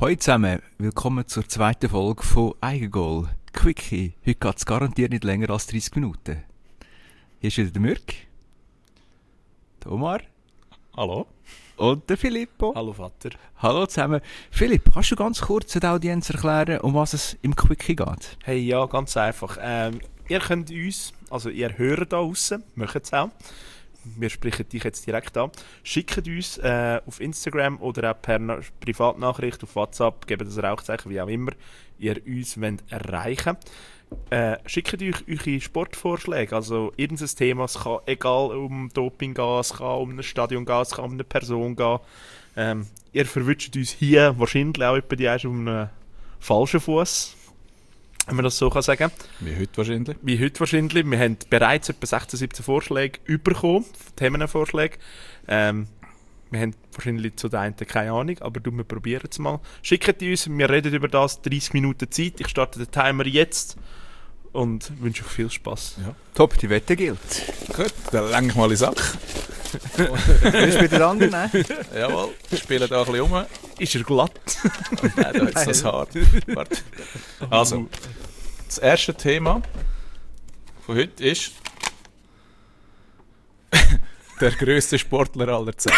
Hallo zusammen, willkommen zur zweiten Folge von Eigengoal. Quickie, heute geht es garantiert nicht länger als 30 Minuten. Hier ist wieder der Mürk, der Omar. Hallo. Und der Filippo. Hallo Vater. Hallo zusammen. Philipp, kannst du ganz kurz der Audienz erklären, um was es im Quickie geht? Hey, ja, ganz einfach. Ihr könnt uns, also ihr hört da draussen, macht es auch. Wir sprechen dich jetzt direkt an. Schickt uns auf Instagram oder auch per Privatnachricht auf WhatsApp, gebt das Rauchzeichen, wie auch immer ihr uns erreichen wollt. Schickt euch eure Sportvorschläge, also irgendein Thema, es kann egal um Doping gehen, es kann um ein Stadion gehen, es kann um eine Person gehen. Ihr verwünscht uns hier wahrscheinlich auch etwa die auf einem falschen Fuß, wenn man das so kann sagen. Wie heute wahrscheinlich. Wir haben bereits etwa 16, 17 Vorschläge bekommen, Themenvorschläge. Wir haben wahrscheinlich zu den einen keine Ahnung, aber wir probieren es mal. Schickt uns, wir reden über das, 30 Minuten Zeit. Ich starte den Timer jetzt und wünsche euch viel Spass. Ja. Top, die Wette gilt. Gut, dann lenke ich mal in den Sack. Willst du wieder anderen? Nein? Jawohl, spielen da ein bisschen rum. Ist er glatt? Nein, da ist das hart. Warte. Also, das erste Thema von heute ist der grösste Sportler aller Zeiten.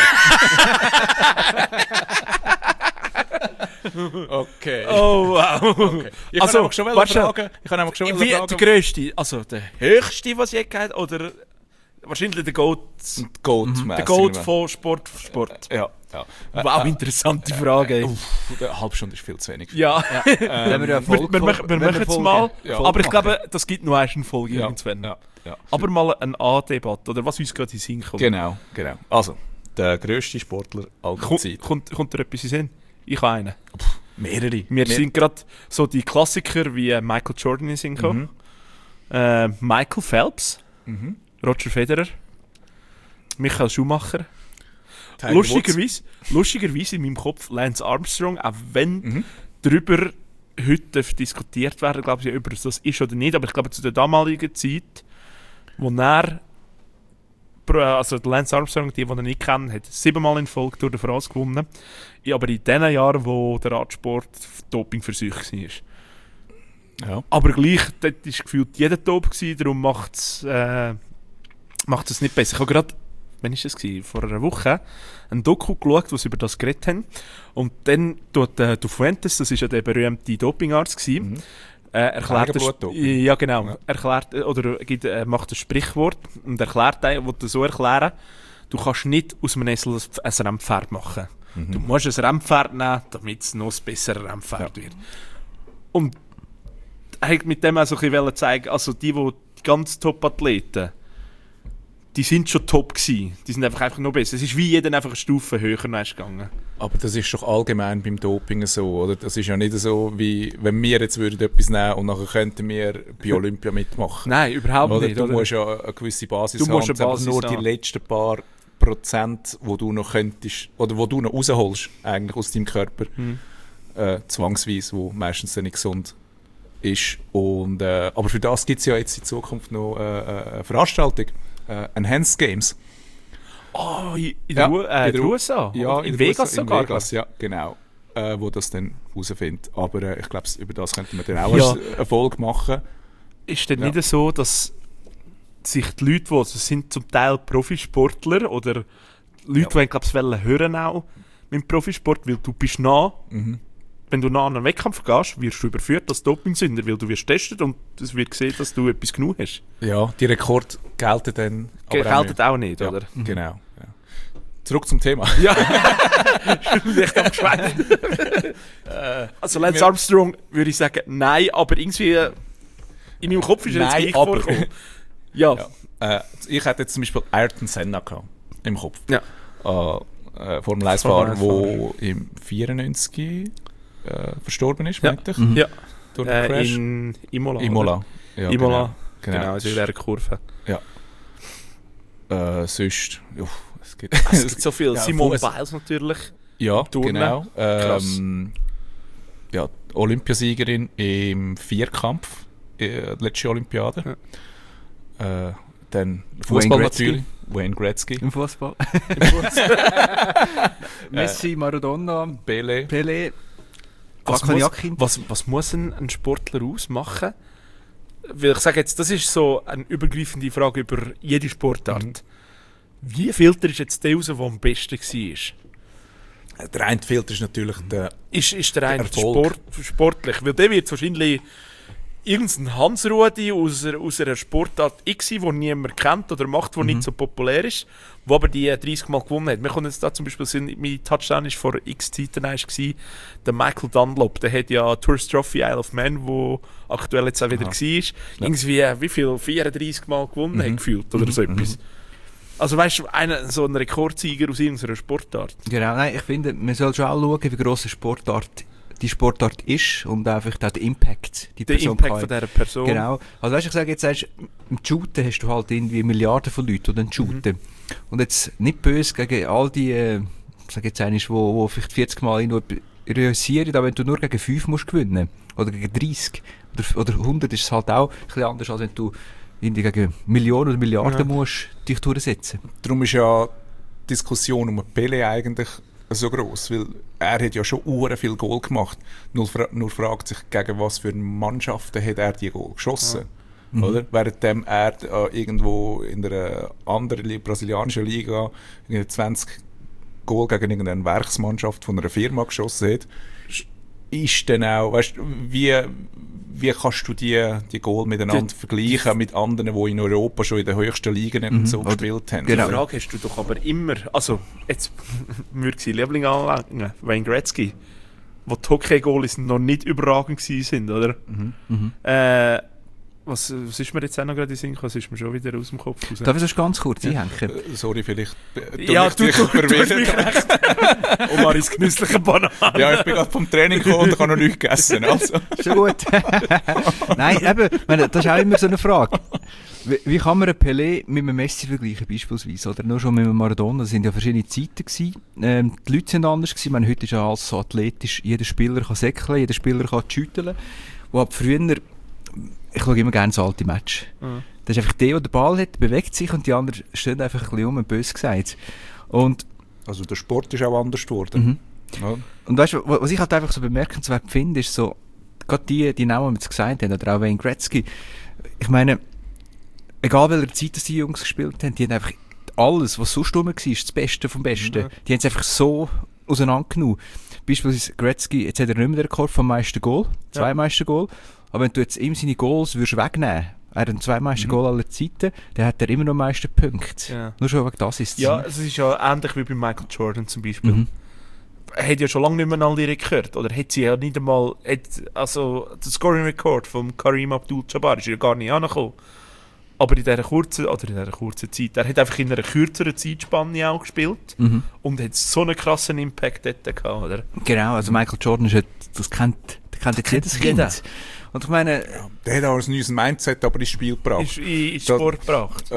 Okay. Oh wow. Okay. Ich kann einfach schon fragen. Der grösste, also der höchste, was je geht, oder wahrscheinlich der Goat. Der Goat von Sport. Ja. Wow, interessante Frage. Eine halbe Stunde ist viel zu wenig. Ja. Wir machen es mal. Ja. Aber ich glaube, das gibt noch eine Folge Ja. irgendwann. Ja. Aber mal eine A-Debatte, oder was uns gerade in den Sinn kommt. Genau. Also, der grösste Sportler aller Zeiten. Kommt dir etwas in den Sinn? Ich habe einen. Mehrere. Wir sind gerade so die Klassiker wie Michael Jordan in den Sinn gekommen. Michael Phelps. Roger Federer. Michael Schumacher. Lustigerweise in meinem Kopf Lance Armstrong, auch wenn darüber heute diskutiert werden, glaube ich, über das ist oder nicht, aber ich glaube zu der damaligen Zeit, wo also Lance Armstrong, die ihn nicht kennen, hat 7-mal in Folge Tour de France gewonnen, aber in den Jahren, wo der Radsport Dopingversuch war. Ja. Aber gleich, dort war gefühlt jeder top gewesen, darum macht es nicht besser. Ich habe gerade, wann war das? Vor einer Woche ein Doku geschaut, was über das geredet haben. Und dann tut Fuentes, das war ja der berühmte Dopingarzt gewesen, erklärt ja genau, ja. Erklärt, oder macht ein Sprichwort und erklärt, will das so erklären, du kannst nicht aus einem Esel ein Rennpferd machen. Du musst ein Rennpferd nehmen, damit es noch ein besseres Rennpferd wird. Und er hat mit dem auch so ein bisschen zeigen, also die ganz Top-Athleten, die sind schon top gewesen. Die sind einfach noch besser. Es ist wie jeder einfach eine Stufe höher gegangen. Aber das ist doch allgemein beim Doping so, oder? Das ist ja nicht so, wie wenn wir jetzt etwas nehmen und nachher könnten wir bei Olympia mitmachen. Nein, überhaupt oder? nicht. Du oder? musst ja eine gewisse Basis haben. Einfach nur die letzten paar Prozent, wo du noch könntest, oder wo du noch rausholst, eigentlich aus deinem Körper, zwangsweise, wo meistens dann nicht gesund ist. Und, aber für das gibt es ja jetzt in Zukunft noch eine Veranstaltung. Enhanced Games. Oh, in den USA? Ja, in Vegas USA, sogar? In Vegas, ja, genau. Wo das dann herausfindet. Aber ich glaube, über das könnten wir dann auch eine Folge machen. Ist denn nicht so, dass sich die Leute, die sind zum Teil Profisportler oder Leute, die glaube ich hören auch mit dem Profisport, weil du bist nah. Wenn du nach einem Wettkampf gehst, wirst du überführt als Dopingsünder, weil du wirst testet und es wird gesehen, dass du etwas genug hast. Ja, die Rekorde gelten dann gelten auch nicht, ja, oder? Genau. Ja. Zurück zum Thema. Ja, ich habe geschweift. Also Lance Armstrong würde ich sagen, nein, aber irgendwie in meinem Kopf ist er jetzt nicht vorgekommen. Ja. Ich hätte jetzt zum Beispiel Ayrton Senna gehabt, im Kopf. Ja. Formel 1-Fahrer, der im 94 verstorben ist, meinte ich. Ja. Durch den Crash. In Imola. Ja, Imola. Genau, also in dieser Kurve. Ja. Sonst, es gibt so viel. Ja, Simone Biles natürlich. Ja, Turnen. Genau. Krass. Ja, Olympiasiegerin im Vierkampf, letzte Olympiade. Ja. Dann Fußball natürlich. Wayne Gretzky. Im Fußball. Messi, Maradona, Pelé. was muss ein Sportler ausmachen? Weil ich sage jetzt, das ist so eine übergreifende Frage über jede Sportart. Wie Filter ist jetzt der raus, der am besten war? Der eine Filter ist natürlich der eine sportlich? Weil der wird wahrscheinlich irgendein Hans-Rudi aus einer Sportart X, die niemand kennt oder macht, die nicht so populär ist, der aber die 30 Mal gewonnen hat. Wir können jetzt da zum Beispiel, mein Touchdown war vor x Zeiten war, der Michael Dunlop, der hat ja Tourist Trophy Isle of Man, wo aktuell jetzt auch wieder war, irgendwie, wie viel, 34 Mal gewonnen hat gefühlt oder so etwas. Also weißt du, so ein Rekordsieger aus irgendeiner Sportart. Genau, nein, ich finde, man soll schon auch schauen, wie gross die Sportart ist und einfach auch den Impact, der Impact von dieser Person. Genau. Also weißt du, ich sage jetzt, im Shooten hast du halt irgendwie Milliarden von Leuten, die shooten. Und jetzt nicht böse gegen all die, sag jetzt einmal, wo vielleicht 40 Mal realisieren, aber wenn du nur gegen 5 musst gewinnen, oder gegen 30, oder 100, ist es halt auch ein bisschen anders, als wenn du gegen Millionen oder Milliarden musst dich durchsetzen. Darum ist ja die Diskussion um Pelé eigentlich so gross, weil er hat ja schon viel Goal gemacht. Nur fragt sich, gegen was für Mannschaften hat er die Goal geschossen. Ja. Oder? Währenddem er irgendwo in einer anderen brasilianischen Liga 20 Goal gegen irgendeine Werksmannschaft von einer Firma geschossen hat, ist dann auch, weißt, wie kannst du die Goal miteinander vergleichen mit anderen, die in Europa schon in den höchsten Ligen und so gespielt haben? Genau. Die Frage hast du doch aber immer, also jetzt würde ich Liebling anlegen, Wayne Gretzky, wo die Hockey-Goalies noch nicht überragend waren, oder? Was ist mir jetzt auch noch gerade in den Sinn gekommen? Was ist mir schon wieder aus dem Kopf raus? Darf ich das ganz kurz einhängen? Sorry, vielleicht ja, du mich recht. Und mal ins genüssliche Banane. Ja, ich bin gerade vom Training gekommen und habe noch nichts gegessen. Also. Schon gut. Nein, eben, das ist auch immer so eine Frage. Wie kann man einen Pelé mit einem Messi vergleichen, beispielsweise? Oder nur schon mit einem Maradona? Das waren ja verschiedene Zeiten gewesen. Die Leute sind anders gewesen. Ich meine, heute ist ja alles so athletisch. Jeder Spieler kann säckeln, jeder Spieler kann schütteln. Wo ab früher, ich schaue immer gerne so alte Matches. Das ist einfach der den Ball hat, bewegt sich und die anderen stehen einfach ein bisschen um, böse gesagt. Und also der Sport ist auch anders geworden. Ja. Und weißt du, was ich halt einfach so bemerkenswert finde, ist so, gerade die Namen, die wir jetzt gesagt haben, oder auch Wayne Gretzky, ich meine, egal welcher Zeit die Jungs gespielt haben, die haben einfach alles, was sonst rum war, das Beste vom Besten. Die haben es einfach so auseinandergenommen. Beispielsweise Gretzky, jetzt hat er nicht mehr den Rekord vom meisten Goal, 2 meisten Goal. Aber wenn du jetzt ihm seine Goals würdest wegnehmen, er hat den 2 meisten Goal aller Zeiten, dann hat er immer noch am meisten Punkte. Ja. Nur schon wegen das ist es. Ja, es ist ja ähnlich wie bei Michael Jordan zum Beispiel. Er hat ja schon lange nicht mehr alle Rekord. Oder hat sie ja nicht einmal, also der Scoring Record von Kareem Abdul-Jabbar ist ja gar nicht angekommen. Aber in dieser kurzen Zeit, er hat einfach in einer kürzeren Zeitspanne auch gespielt und hat so einen krassen Impact dort gehabt, oder? Genau, also Michael Jordan ist das kennt jetzt jedes Kind. Und ich meine, ja, der hat auch ein neues Mindset aber ins Spiel gebracht. Ins Sport gebracht.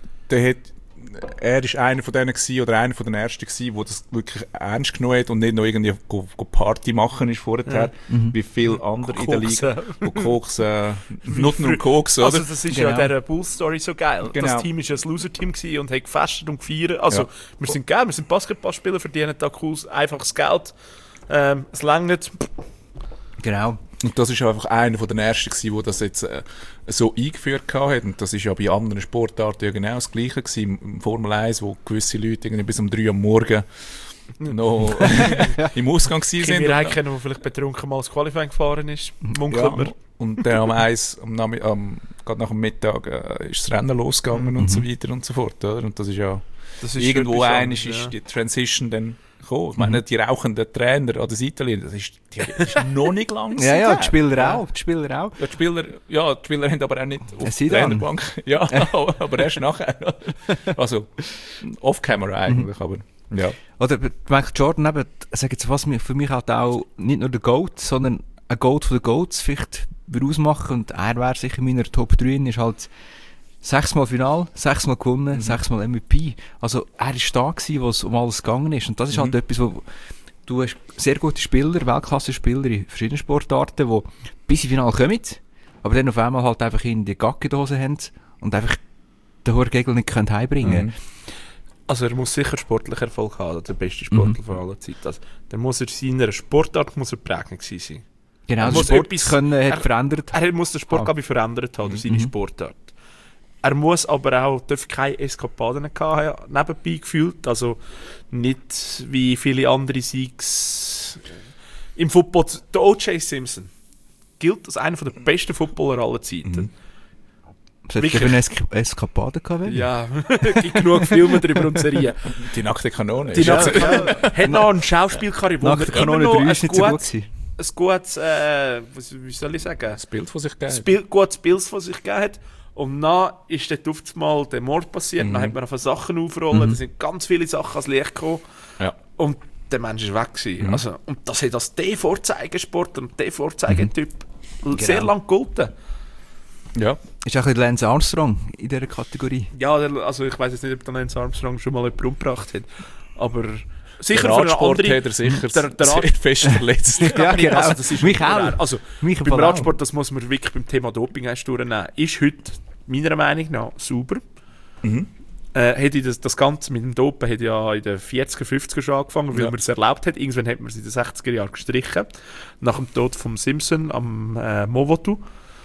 Er ist einer von denen gewesen, oder einer von den ersten gewesen, der das wirklich ernst genommen hat und nicht noch irgendwie Party machen ist vorher, wie viele andere in der Liga, die Koks, nicht nur Koks, oder? Also das ist ja dieser Bulls-Story so geil. Genau. Das Team war ja ein Loser-Team gewesen und hat gefestet und gefeiert. Also wir sind geil, wir sind Basketballspieler, verdienen da cooles, einfaches Geld. Es reicht. Genau. Und das ist einfach einer von den ersten gewesen, der das jetzt so eingeführt hat. Und das ist ja bei anderen Sportarten ja genau das Gleiche gewesen. Im Formel 1, wo gewisse Leute irgendwie bis um 3 Uhr morgens noch im Ausgang gewesen sind. Wir kennen, der vielleicht betrunken mal das Qualifying gefahren ist. Ja, und dann gerade nach dem Mittag ist das Rennen losgegangen und so weiter und so fort. Oder? Und das ist ja irgendwo eines ist die Transition dann gekommen. Ich meine, die rauchenden Trainer an der Seitenlinie, das ist noch nicht lang. Ja, die Spieler auch. Ja, die Spieler haben aber auch nicht auf der Trainerbank. Ja, aber erst nachher. Also, off-camera eigentlich, aber ja. Oder Michael Jordan, eben, sag jetzt, was für mich halt auch nicht nur der GOAT, sondern ein GOAT von den GOATs vielleicht ausmachen, und er wäre sicher in meiner Top 3, ist halt 6-mal Final, 6-mal gewonnen, 6-mal MVP. Also er war da gewesen, wo es um alles gegangen ist. Und das ist halt etwas, wo du hast sehr gute Spieler, Weltklasse-Spieler in verschiedenen Sportarten, die bis ins Finale kommen, aber dann auf einmal halt einfach in die Gacke-Dose haben und einfach den hohen Gegner nicht heimbringen können. Also er muss sicher sportlichen Erfolg haben, der beste Sportler von aller Zeit. Also, dann muss er seiner Sportart prägend gewesen sein. Genau, er muss etwas hat verändert. Er muss den Sport verändert haben, durch seine Sportart. Er muss aber auch, darf keine Eskapaden haben, nebenbei gefühlt. Also nicht wie viele andere Siegs im Football. Der O.J. Simpson gilt als einer der besten Footballer aller Zeiten. Sollte er eine Eskapade gehabt werden? Ja, es gibt genug Filme darüber und Serien. Die nackte Kanone. Die nackte Kanone. Hat noch einen Schauspielkarriere, wo Nackte Kanone 3 ist nicht so gut gewesen. Ein gutes, wie soll ich sagen? Das Bild von sich gegeben. Gutes Bild von sich gegeben hat. Und dann ist dort auf einmal der Mord passiert, dann hat man auf Sachen aufrollen, da sind ganz viele Sachen ans Licht gekommen. Ja. Und der Mensch ist weg gewesen. Also, und das hat als der Vorzeigesport und der Vorzeigetyp sehr lang gegolten. Ja. Ist auch ein Lance Armstrong in dieser Kategorie? Ja, also ich weiss jetzt nicht, ob der Lance Armstrong schon mal jemanden umgebracht hat, aber sicher der Radsport für eine andere... hat er sicher sehr fest verletzt. Ja, genau. Also, das ist mich auch. Also, beim Radsport, das muss man wirklich beim Thema Doping durchnehmen, ist heute meiner Meinung nach sauber. Hätte das Ganze mit dem Dopen hat ja in den 40er, 50er schon angefangen, weil man es erlaubt hat. Irgendwann hat man es in den 60er Jahren gestrichen, nach dem Tod von Simpson am Movotu.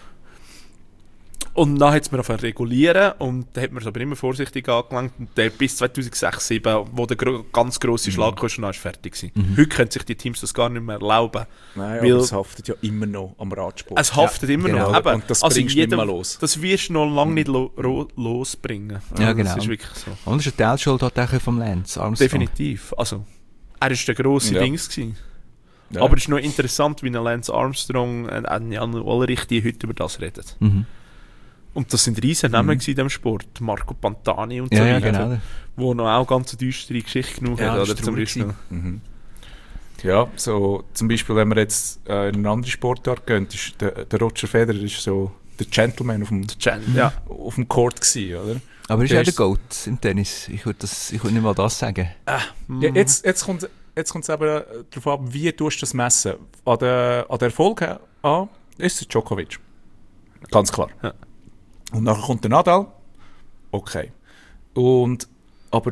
Und dann hat es mir angefangen regulieren und da hat man es aber immer vorsichtig angelangt. Und der bis 2006, 2007, wo der ganz grosse Schlag kam, war fertig gewesen. Heute können sich die Teams das gar nicht mehr erlauben. Nein, aber es haftet ja immer noch am Radsport. Es haftet immer noch. Eben, und das bringst du nicht mehr los. Das wirst du noch lange nicht losbringen. Ja, genau. Das ist wirklich so. Und das ist eine Teilschuld auch vom Lance Armstrong. Definitiv. Also, er war der grosse Dings gewesen. Ja. Aber es ist noch interessant, wie ein Lance Armstrong und Jan Ulrich, die heute über das reden. Und das sind riesen Namen in diesem Sport. Marco Pantani und so weiter. Genau. Wo noch auch ganz düstere Geschichte genug hat. Oder zum Beispiel. Ja, so zum Beispiel, wenn wir jetzt in eine andere Sportart gehen, ist der Roger Federer ist so der Gentleman auf dem Court gewesen, oder? Aber ist ja der Goat im Tennis. Ich würde nicht mal das sagen. Ja, jetzt kommt es eben darauf ab, wie du das messen. An der Erfolg an ist es Djokovic. Ganz klar. Ja. Und nachher kommt der Nadal. Okay. Aber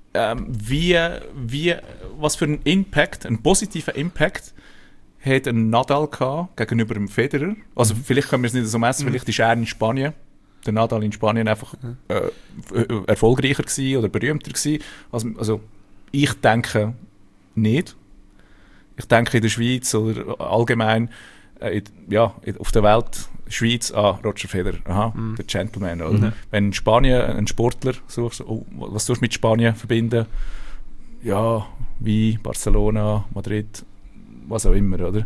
was für einen Impact, einen positiven Impact hat ein Nadal gehabt gegenüber dem Federer? Also vielleicht können wir es nicht so messen, vielleicht ist er in Spanien, der Nadal in Spanien einfach erfolgreicher gewesen oder berühmter gewesen. Also ich denke nicht. Ich denke in der Schweiz oder allgemein auf der Welt, Schweiz, Roger Federer, der Gentleman. Oder? Wenn in Spanien einen Sportler suchst, was tust du mit Spanien verbinden? Ja, wie Barcelona, Madrid, was auch immer, oder?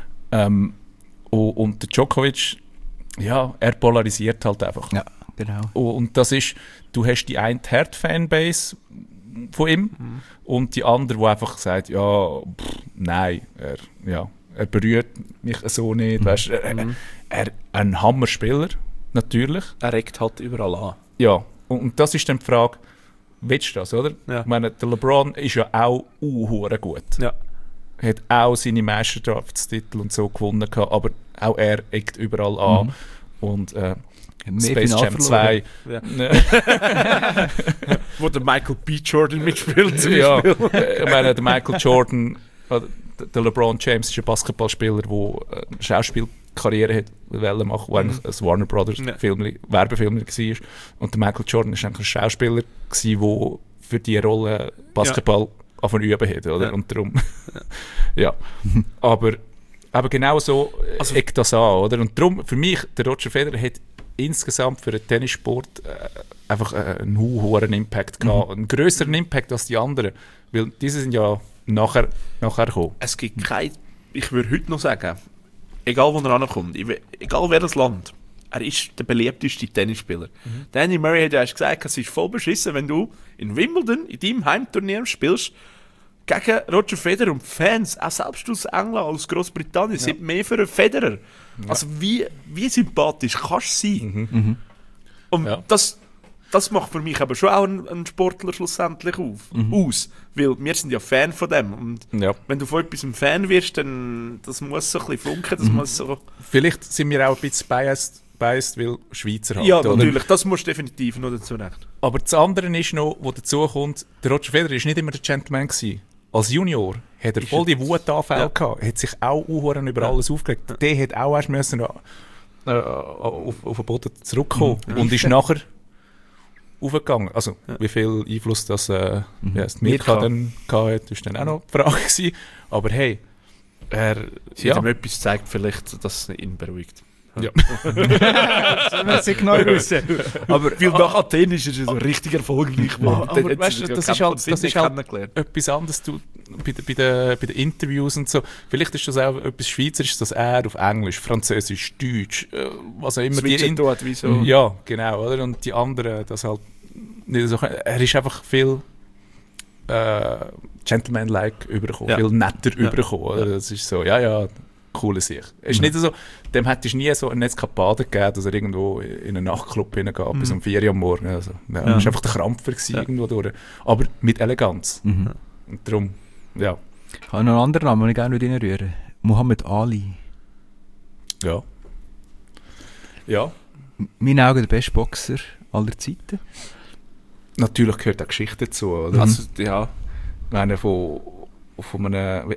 Und der Djokovic, er polarisiert halt einfach. Ja, genau. Und das ist, du hast die eine Hard-Fanbase von ihm und die andere, die einfach sagt, nein, er berührt mich so nicht. Weißt, er ein Hammerspieler, natürlich. Er regt halt überall an. Ja, und das ist dann die Frage, willst du das, oder? Ja. Ich meine, der LeBron ist ja auch gut. Ja. Er hat auch seine Meisterschaftstitel und so gewonnen gehabt, aber auch er eckt überall an. Und Space Jam 2. Ja. Wo der Michael B. Jordan mitspielt. Ja, ich meine, der Michael Jordan, der LeBron James ist ein Basketballspieler, der eine Schauspielkarriere hat machen, wo eigentlich ein Warner Brothers Werbefilm war. Und der Michael Jordan war eigentlich ein Schauspieler, der für diese Rolle Basketball üben hat. Oder? Ja. Und darum, aber genau so eckt das an. Oder? Und darum, für mich, der Roger Federer hat insgesamt für den Tennissport einfach einen hohen Impact gehabt. Einen grösseren Impact als die anderen. Weil diese sind ja nachher gekommen. Es gibt ich würde heute noch sagen, egal wo er ankommt, egal welches Land, er ist der beliebteste Tennisspieler. Danny Murray hat ja erst gesagt, es ist voll beschissen, wenn du in Wimbledon, in deinem Heimturnier spielst, gegen Roger Federer und Fans, auch selbst aus England, aus Großbritannien, sind mehr für einen Federer. Ja. Also wie sympathisch kannst du sein? Und das macht für mich aber schon auch einen Sportler schlussendlich aus. Weil wir sind ja Fan von dem. Und wenn du von etwas ein Fan wirst, dann das muss so ein bisschen funken. Das muss so. Vielleicht sind wir auch ein bisschen biased eingespeist, weil Schweizer halt. Ja, oder? natürlich, das musst du definitiv noch dazu nehmen. Aber das andere ist noch, was dazu kommt, der Roger Federer war nicht immer der Gentleman gewesen. Als Junior hat er voll die Wutanfälle gehabt, hat sich auch über alles aufgeregt. Der hat auch erst müssen auf den Boden zurückkommen und ist nachher aufgegangen. Also, wie viel Einfluss das Mirka dann hatte, ist dann auch noch die Frage gewesen. Aber hey, Sie hat ihm etwas gezeigt, vielleicht, dass es ihn beruhigt. Ja. Das müssen Sie genau wissen. Aber weil nach Athen ist er so richtig erfolgreich geworden. Aber weißt du, das ist halt etwas anderes bei den Interviews und so. Vielleicht ist das auch etwas Schweizerisches, dass er auf Englisch, Französisch, Deutsch, was auch immer wieso? Ja, genau, oder? Und die anderen, das halt nicht so. Er ist einfach viel Gentleman-like übergekommen, viel netter übergekommen. Oder? Das ist so, coole Sicht. Es ist nicht so, dem hättest du nie so eine Eskapade gegeben, dass er irgendwo in einen Nachtclub hineingeht, bis um 4 Uhr am Morgen. Also, das war einfach der Krampfer irgendwo durch. Aber mit Eleganz. Und darum, ja. Ich habe noch einen anderen Namen, den ich gerne reinrühren. Muhammad Ali. Ja. Ja. In meinen Augen der beste Boxer aller Zeiten. Natürlich gehört auch Geschichte dazu, oder? Also, ja. Ich meine, von einem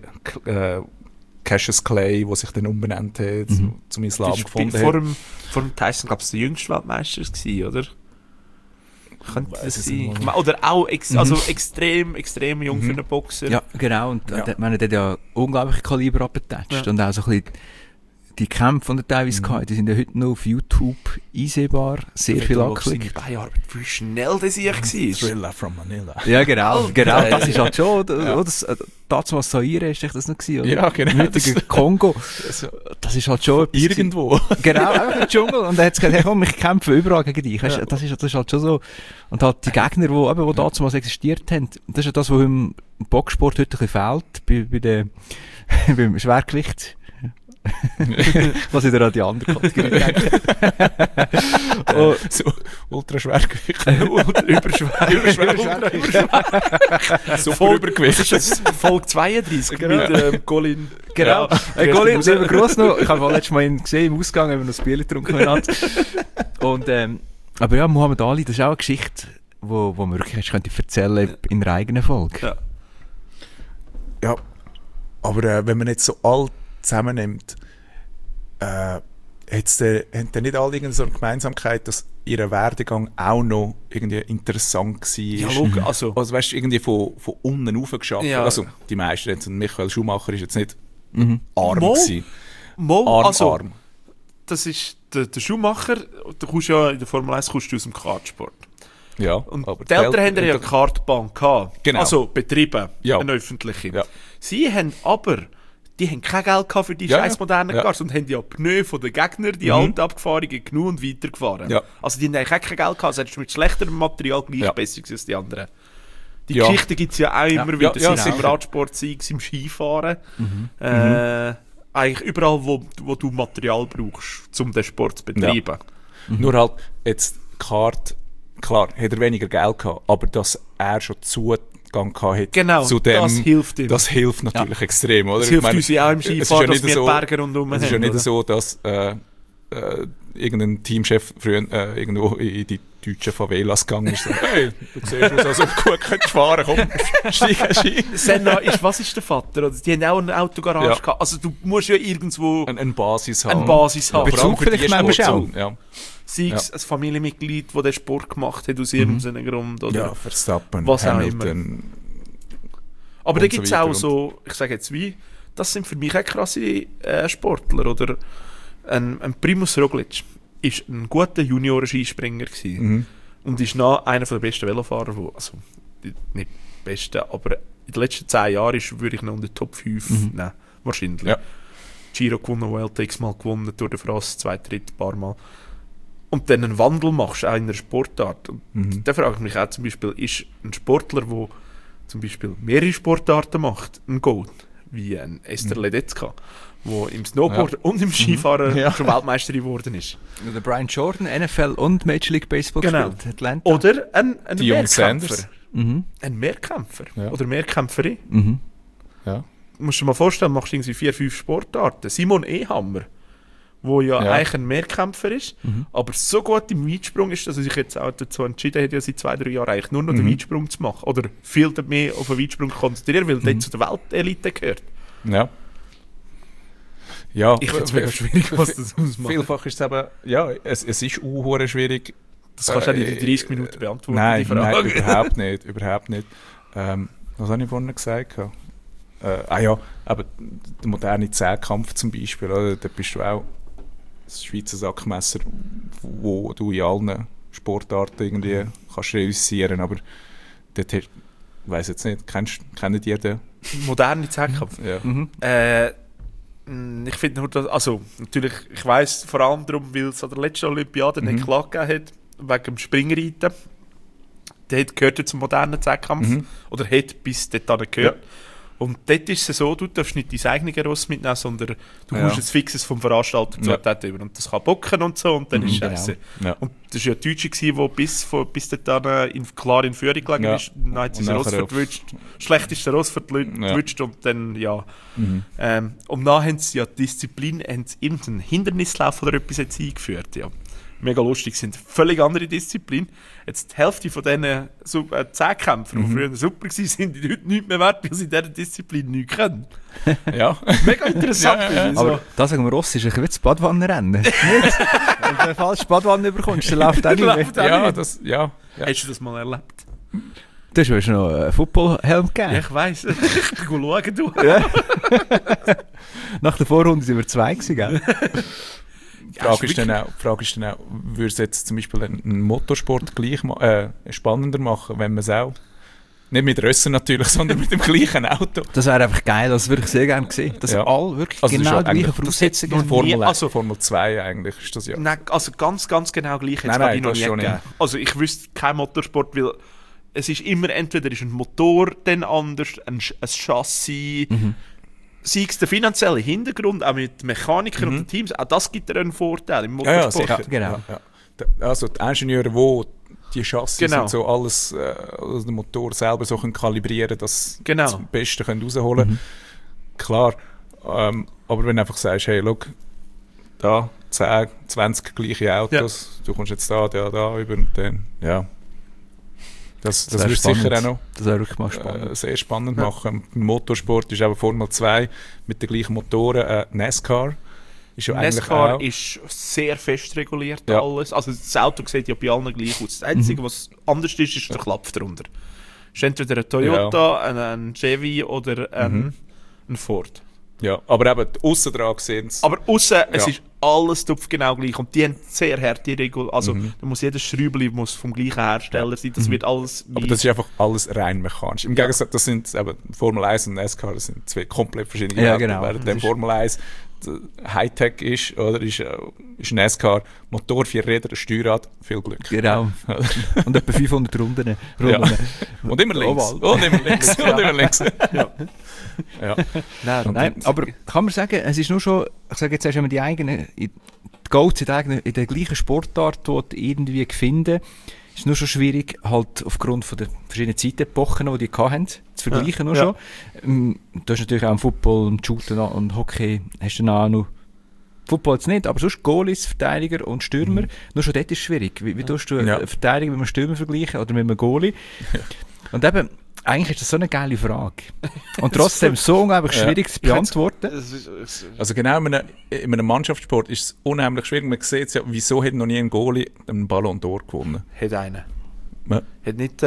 Cassius Clay, der sich dann umbenannt hat, zum Islam gefunden hat. Vor dem Tyson, glaube ich, der jüngste Weltmeister war, oder? Könnte das sein? Oder auch extrem jung für einen Boxer. Ja, genau. Und der hat ja unglaubliche Kaliber abgetatscht. Ja. Und auch so ein bisschen die Kämpfe, die er teilweise hatte, die sind ja heute noch auf YouTube einsehbar. Sehr viel angeklickt. Wie schnell das ich war. Thriller from Manila. Ja, genau. Das ist halt schon, damals Zaire ist das noch gewesen, oder? Ja, genau. Im heutigen Kongo. Das ist halt schon etwas. Irgendwo. Genau, einfach im Dschungel. Und er hat gesagt, hey, komm, ich kämpfe überall gegen dich. Weißt, das ist halt schon so. Und halt die Gegner, die damals existiert haben, das ist ja das, was im Boxsport heute ein bisschen fehlt, beim Schwergewicht. Was ich dir an die andere Kategorie denke. So Ultraschwergewicht. Überschwer. So Übergewicht. Das ist jetzt Folge 32 mit Colin. Genau. Colin, sehr gross noch. Ich habe letztes Mal ihn gesehen im Ausgang, wenn wir noch das Bier getrunken haben. Und, aber ja, Muhammad Ali, das ist auch eine Geschichte, wo man wirklich könnte erzählen in einer eigenen Folge. Ja, aber wenn man jetzt so alt zusammennimmt, haben dann nicht alle so eine Gemeinsamkeit, dass ihr Werdegang auch noch irgendwie interessant war? Ja, logisch. Also weißt du, irgendwie von unten rauf geschafft. Ja. Also die meisten jetzt, Michael Schumacher ist jetzt nicht arm gewesen. Arm. Das ist der Schumacher, du kommst ja in der Formel 1 kommst du aus dem Kartsport. Ja, und aber die Eltern haben ja eine Kartbahn gehabt. Genau. Also betrieben, eine öffentliche. Ja. Sie haben aber die haben kein Geld gehabt für die scheiß modernen Cars und haben ja Pneu von den Gegnern, die alten Abgefahrenen, genommen und weitergefahren. Ja. Also die haben eigentlich kein Geld gehabt, also hättest du mit schlechterem Material gleich besser als die anderen. Die Geschichte gibt es ja auch immer wieder, sei es im Radsport, sei es im Skifahren. Eigentlich überall, wo du Material brauchst, um den Sport zu betreiben. Nur halt, jetzt Kart, klar, hat er weniger Geld gehabt, aber dass er schon Zugang hat zu dem, das hilft ihm. Das hilft natürlich extrem, oder? Das hilft uns ja auch im Skifahren, dass wir so, Berge rundherum haben. Es ist ja nicht so, dass irgendein Teamchef früher irgendwo in die deutschen Favelas gegangen ist. So, hey, du siehst aus, als ob du gut könntest fahren, komm, steig Ski. Senna, was ist der Vater? Oder? Die haben auch eine Autogarage gehabt. Also du musst ja irgendwo eine Basis haben. Bezug vielleicht manchmal auch. Ja. Sei es ein Familienmitglied, das den Sport gemacht hat aus irgendeinem Grund. Oder Verstappen, was Hamilton. Aber da gibt es auch so, ich sage jetzt das sind für mich auch krasse Sportler. Oder ein Primus Roglic war ein guter Junioren-Skispringer und ist nach einer der besten Velofahrer, also nicht besten, aber in den letzten 10 Jahren würde ich noch in den Top 5 nehmen, wahrscheinlich. Ja. Giro gewonnen, Vuelta x-mal gewonnen, Tour de France 2, 3, paar Mal. Und dann einen Wandel machst, auch in einer Sportart. Und da frage ich mich auch zum Beispiel, ist ein Sportler, der zum Beispiel mehrere Sportarten macht, ein Gold, wie ein Esther Ledetzka, der im Snowboard und im Skifahren schon Weltmeister geworden ist. Der Brian Jordan, NFL und Major League Baseball gespielt, Atlanta. Oder ein Mehrkämpfer. Ein Mehrkämpfer. Oder Mehrkämpferin. Ja. Du musst dir mal vorstellen, du machst irgendwie 4-5 Sportarten. Simon Ehammer, wo ja eigentlich ein Mehrkämpfer ist, aber so gut im Weitsprung ist, dass er sich jetzt auch dazu entschieden hat, ja seit 2-3 Jahren eigentlich nur noch den Weitsprung zu machen. Oder viel mehr auf den Weitsprung konzentrieren, weil der zu der Weltelite gehört. Ja. Ja, ich finde es mega schwierig, was das ausmacht. Vielfach ist es eben, ja, es ist auch schwierig. Das kannst du nicht in 30 Minuten beantworten, nein, die Frage. Nein, überhaupt nicht. Was habe ich vorhin gesagt? Aber der moderne Zehnkampf zum Beispiel, oder? Da bist du auch das Schweizer Sackmesser, wo du in allen Sportarten irgendwie kannst realisieren, aber dort ich weiss jetzt nicht, kennt ihr den? Moderne Zehnkampf? Ja. Ich finde nur, dass, also natürlich, ich weiss vor allem darum, weil es an der letzten Olympiade nicht klar gegeben hat, wegen dem Springreiten. Der gehört zum modernen Zehnkampf, oder hat bis dort gehört. Ja. Und dort ist es so, du darfst nicht dein eigenes Ross mitnehmen, sondern du musst ein fixes vom Veranstalter Zutat über. Und das kann bocken und so, und dann ist Scheiße. Genau. Ja. Und das war ja ein Deutscher, der bis dahin klar in Führung gelegen ist. Dann hat sie das Ross verwünscht. Schlechteste Ross verwünscht und dann, ja. Und dann haben sie ja die Disziplin, irgendeinen Hindernislauf oder etwas jetzt eingeführt, ja. Mega lustig, sind völlig andere Disziplinen. Jetzt die Hälfte von diesen Zehnkämpfer, die früher super waren, sind heute nichts mehr wert, weil sie in dieser Disziplin nichts können. Ja. Mega interessant. Ja. Aber da sagen wir, Ross ist ein bisschen wie das Badwannenrennen. Wenn du eine falsche Badwanne bekommst, dann läuft auch nicht mehr. Ja. Hast du das mal erlebt? Du hast noch einen Footballhelm gegeben. Ja, ich weiss. Ich bin schauen, du. Ja. Nach der Vorrunde waren wir 2 gewesen, gell? Die Frage ist dann auch, würde es jetzt zum Beispiel einen Motorsport gleich spannender machen, wenn man es auch, nicht mit Rössen natürlich, sondern mit dem gleichen Auto. Das wäre einfach geil, das würde ich sehr gerne sehen. Dass alle wirklich also genau die gleichen Voraussetzungen haben. Formel 2 eigentlich ist das ja. Nein, also ganz genau gleich hätte es noch nie gegeben. Also ich wüsste kein Motorsport, weil es ist immer, entweder ist ein Motor dann anders, ein Chassis, sei es der finanzielle Hintergrund, auch mit Mechanikern und den Teams, auch das gibt einen Vorteil im Motorsport. Ja, genau. Ja. Also die Ingenieure, die die Chassis und so alles, also den Motor selber so können kalibrieren, dass sie das Beste rausholen können. Klar, aber wenn du einfach sagst, hey, schau, da 10, 20 gleiche Autos, du kommst jetzt da über und dann, ja. Das würde sicher auch noch sehr spannend machen. Im Motorsport ist aber Formel 2 mit den gleichen Motoren. NASCAR ist ja NASCAR eigentlich auch sehr fest reguliert alles. Also das Auto sieht ja bei allen gleich aus. Das Einzige, was anders ist der Klapp darunter. Es ist entweder ein Toyota, ein Chevy oder ein Ford. Ja, aber eben aussen dran gesehen. Aber aussen, es ist alles genau gleich. Und die haben sehr harte Regeln. Also da muss jedes Schräubchen vom gleichen Hersteller sein. Das wird alles... Aber das ist einfach alles rein mechanisch. Im Gegensatz, das sind eben Formel 1 und NASCAR, das sind 2 komplett verschiedene Autos. Genau. Während der Formel 1 Hightech ist, oder ist NASCAR Motor, 4 Räder, Steuerrad, viel Glück. Genau. Und etwa 500 Runden. Ja. Und immer links. Und immer links. Ja. Nein, aber kann man sagen, es ist nur schon, ich sage jetzt erst einmal die eigenen, die Goals in der gleichen Sportart dort irgendwie finden, ist nur schon schwierig, halt aufgrund von der verschiedenen Zeitepochen, die hatten, zu vergleichen nur schon. Du hast natürlich auch im Football und Shooten und Hockey, hast du auch noch Football jetzt nicht, aber sonst Goalies, Verteidiger und Stürmer, nur schon dort ist es schwierig. Wie tust du einen Verteidiger mit einem Stürmer vergleichen oder mit einem Goalie? Ja. Und eben, eigentlich ist das so eine geile Frage. Und trotzdem so unglaublich schwierig zu beantworten. Also genau in einem Mannschaftssport ist es unheimlich schwierig. Man sieht es ja, wieso hat noch nie ein Goalie einen Ballon d'Or gewonnen? Hat einer. Ja. Hat nicht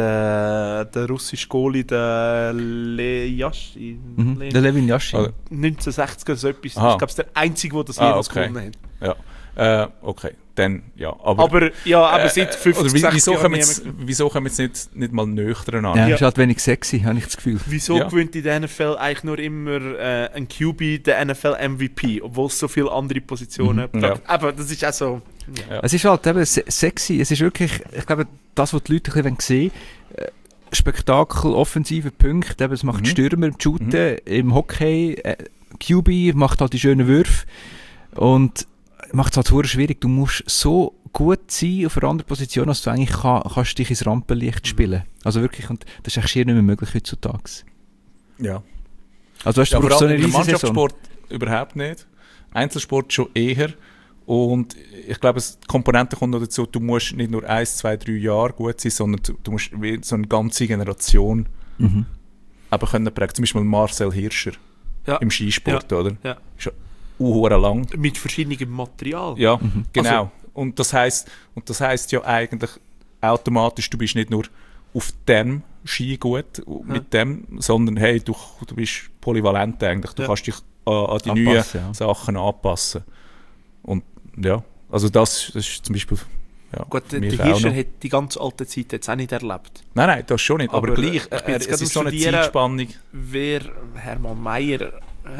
der russische Goalie, der Lejaschin? Der Levin Jaschin. 1960 oder so etwas. Ich glaube, es ist der Einzige, der das jemals gewonnen hat. Ja. Okay. Dann, ja. Aber seit 50, 60 Jahren wieso kommen wir jetzt nicht mal nöchtern an? Ja, ist halt wenig sexy, habe ich das Gefühl. Wieso gewinnt in der NFL eigentlich nur immer ein QB, der NFL-MVP, obwohl es so viele andere Positionen gibt? Aber das ist auch so... Ja. Es ist halt eben sexy, es ist wirklich, ich glaube, das, was die Leute ein bisschen sehen wollen, Spektakel, offensive Punkte, eben, es macht Stürmer im Shooten, im Hockey, QB macht halt die schönen Würfe und macht es halt sehr schwierig. Du musst so gut sein auf einer anderen Position, dass du eigentlich kannst dich ins Rampenlicht spielen. Also wirklich, und das ist eigentlich schier nicht mehr möglich heutzutage. Ja. Also du brauchst so eine riesige Mannschaftssport überhaupt nicht. Einzelsport schon eher. Und ich glaube, die Komponente kommt noch dazu, du musst nicht nur 1, 2, 3 Jahre gut sein, sondern du musst wie so eine ganze Generation aber können prägen. Zum Beispiel Marcel Hirscher im Skisport, oder? Ja. Ist ja lang. Mit verschiedenem Material. Ja, genau. Also, und das heisst ja eigentlich automatisch, du bist nicht nur auf dem Ski gut, mit dem, sondern hey, du bist polyvalent eigentlich. Du kannst dich an die neuen Sachen anpassen. Und ja, also das ist zum Beispiel... Ja, gut, der Hirscher hat die ganze alte Zeit jetzt auch nicht erlebt. Nein, das schon nicht. Aber gleich, es ist so eine Zeitspannung. Wer Hermann Mayer,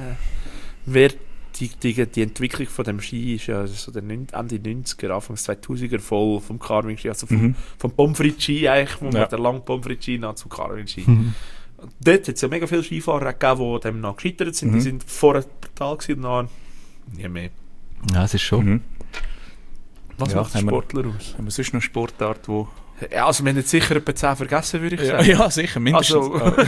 die Entwicklung von dem Ski ist ja so der Ende 90er, Anfang 2000er voll vom Carving-Ski, also vom Pommes-Frites-Ski eigentlich, wo man der lange Pommes-Frites-Ski nach zum Carving-Ski. Dort hat es ja mega viele Skifahrer gegeben, die dem noch gescheitert sind. Die sind vorher brutal gewesen und dann nie mehr. Ja, es ist schon. Was macht der Sportler aus? Haben wir sonst noch eine Sportart, wo... Ja, also wir haben jetzt sicher etwa 10 vergessen, würde ich sagen. Ja, sicher, mindestens.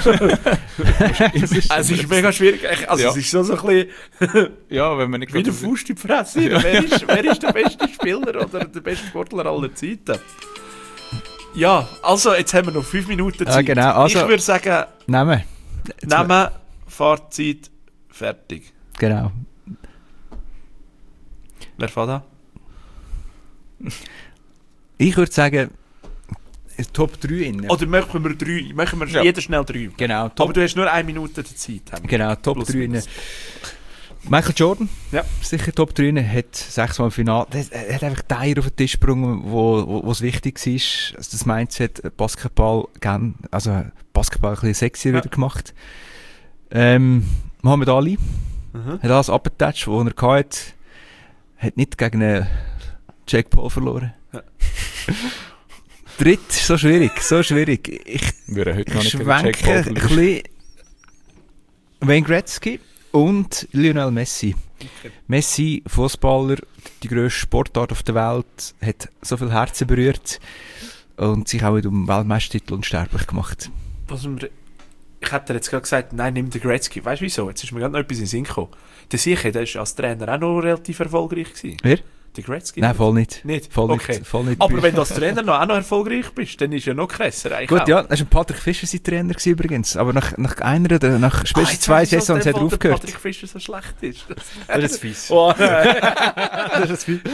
Es ist mega schwierig. Also es ist so ein bisschen... ja, wenn man nicht... Wie der Faust in die Fresse. Ja. Wer ist der beste Spieler oder der beste Sportler aller Zeiten? Ja, also jetzt haben wir noch 5 Minuten Zeit. Ja, genau. Also, ich würde sagen... Namen, Fahrzeit, fertig. Genau. Wer fährt an? Ich würde sagen, Top 3 innen. Oder machen wir jeder schnell 3? Genau. Aber du hast nur 1 Minute Zeit. Genau, Top 3 innen. Michael Jordan, sicher Top 3 innen, hat 6-mal im Finale. Er hat einfach Teile auf den Tisch gebracht, wo es wichtig war. Also das Mindset, Basketball ein bisschen sexy wieder gemacht. Muhammad Ali hat alles abgetatscht, was er hatte. Hat nicht gegen einen Jake Paul verloren. Ja. Dritt, so schwierig. Ich schwenke ein bisschen Wayne Gretzky und Lionel Messi. Okay. Messi, Fußballer, die grösste Sportart auf der Welt, hat so viel Herzen berührt und sich auch mit dem Weltmeistertitel unsterblich gemacht. Ich hätte dir jetzt gerade gesagt, nein, nimm den Gretzky. Weißt du wieso? Jetzt ist mir gerade noch etwas in den Sinn gekommen. Der Sicher, der war als Trainer auch noch relativ erfolgreich gewesen. Wer? Der Gretzky? Nein, voll nicht. Voll nicht. Aber wenn du als Trainer auch noch erfolgreich bist, dann ist ja noch krasser eigentlich. Gut, ja, das war Patrick Fischer sein Trainer gewesen, übrigens. Aber nach einer oder nach spätestens 2 Saisons hat er aufgehört. Patrick Fischer so schlecht ist. Das ist fies. Oh, das ist fies.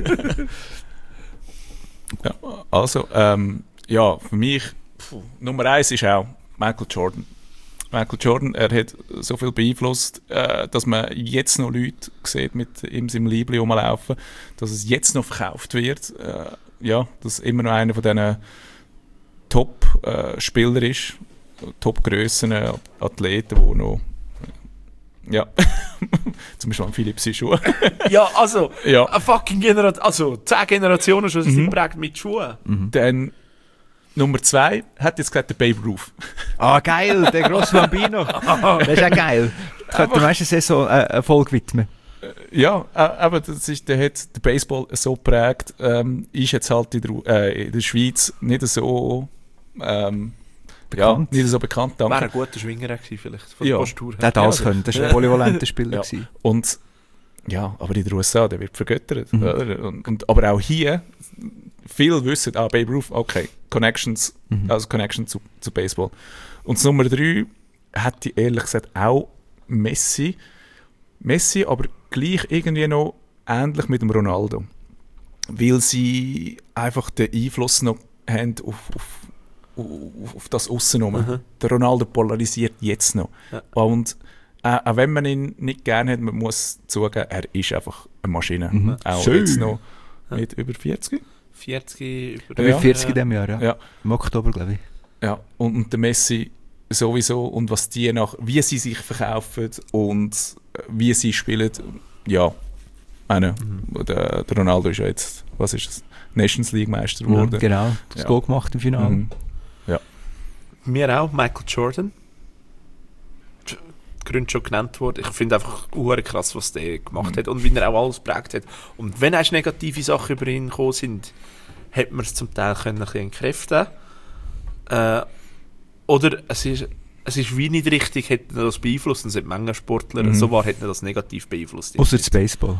Ja, also, ja, für mich Nummer 1 ist auch Michael Jordan. Michael Jordan, er hat so viel beeinflusst, dass man jetzt noch Leute sieht mit ihm seinem Liebling rumlaufen, dass es jetzt noch verkauft wird. Ja, dass immer noch einer von diesen Top-Spieler ist, Top-Grössen, Athleten, die noch... Ja, zum Beispiel an Philipp Schuhe. Ja, also, eine fucking Generation, also 10 Generationen schon sind geprägt mit Schuhen. Dann Nummer 2 hat jetzt gesagt der Babe Ruth. Ah, geil, der grosse Bambino. Das ist auch geil. Da könnte man meistens Saison eine Folge widmen. Ja, aber der hat den Baseball so geprägt, ist jetzt halt in der Schweiz nicht so bekannt. Ja, nicht so bekannt. Wäre ein guter Schwinger gewesen vielleicht, von der Postur. Der hat alles können, das war ein polyvalenter Spieler. Ja. Und ja, aber in den USA, der wird vergöttert. Aber auch hier, viele wissen, Babe Ruth, okay, Connections, also Connection zu Baseball. Und das Nummer 3 hätte ich ehrlich gesagt auch Messi, aber gleich irgendwie noch ähnlich mit dem Ronaldo. Weil sie einfach den Einfluss noch haben auf das Aussen. Der Ronaldo polarisiert jetzt noch. Ja. Und auch wenn man ihn nicht gerne hat, man muss zugeben, er ist einfach eine Maschine. Auch schön. Jetzt noch mit über 40. 40 über 40 in diesem Jahr, ja. Im Oktober, glaube ich. Ja, und der Messi sowieso. Und was wie sie sich verkaufen und wie sie spielen, ja. Der Ronaldo ist ja jetzt, was ist es? Nations League Meister geworden. Genau, das Goal gemacht im Finale. Ja. Mir auch, Michael Jordan. Gründe schon genannt worden. Ich finde einfach krass, was der gemacht hat und wie er auch alles geprägt hat. Und wenn erst negative Sachen über ihn gekommen sind, hat man es zum Teil ein bisschen entkräften. Oder es ist es ist wie nicht richtig, hätte das beeinflusst, und es hat Menge Sportler, so war, hätte das negativ beeinflusst. Ausser das Baseball.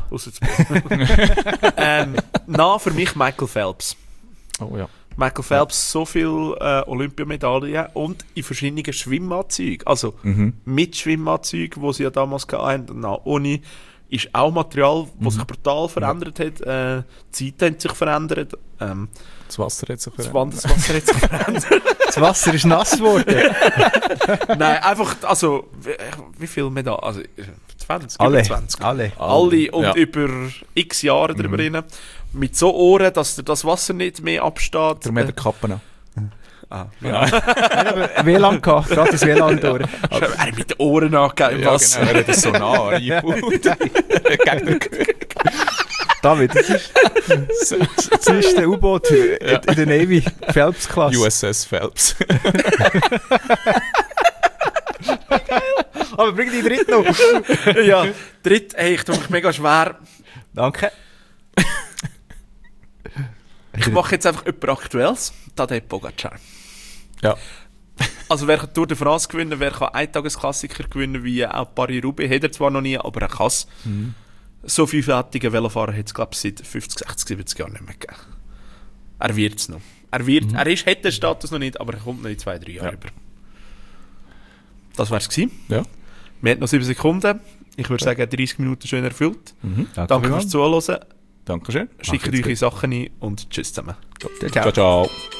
Für mich Michael Phelps. Oh ja. Michael Phelps, so viele Olympiamedaillen und in verschiedenen Schwimmanzügen. Also mit Schwimmanzügen, die sie ja damals hatten, und nach Uni, ist auch Material, das sich brutal verändert hat. Die Zeit hat sich verändert. Das Wasser hat sich verändert. Das Wasser hat sich verändert. Das Wasser ist nass geworden. Nein, einfach, also, wie viel Medaillen? Also, 20, alle. über 20. Alle Und über x Jare drüber rein. Mit so Ohren, dass das Wasser nicht mehr absteht. Darum hat er Kappen an. Ja. WLAN gehabt, gratis WLAN durch. Er hat mit den Ohren angegeben im Wasser. Genau, er hat das so nah eingebaut. David, das ist der U-Boot in der Navy, Phelps-Klasse. USS Phelps. Aber bring die dritte noch. Ja, dritt, ich tue mich mega schwer. Danke. Ich mache jetzt einfach etwas Aktuelles. Tadej Pogacar. Ja. Also wer kann Tour de France gewinnen, wer kann Eintagesklassiker gewinnen, wie auch Paris-Roubaix, hat er zwar noch nie, aber er kann es. So vielfältige Velofahrer hat es, glaube ich, seit 50, 60, 70 Jahren nicht mehr gegeben. Er wird es noch. Er hat den Status noch nicht, aber er kommt noch in 2-3 Jahren über. Das war es gewesen. Ja. Wir haben noch 7 Sekunden. Ich würde sagen, 30 Minuten schön erfüllt. Danke fürs Zuhören. Dankeschön. Schickt eure Sachen ein und tschüss zusammen. Ciao, ciao.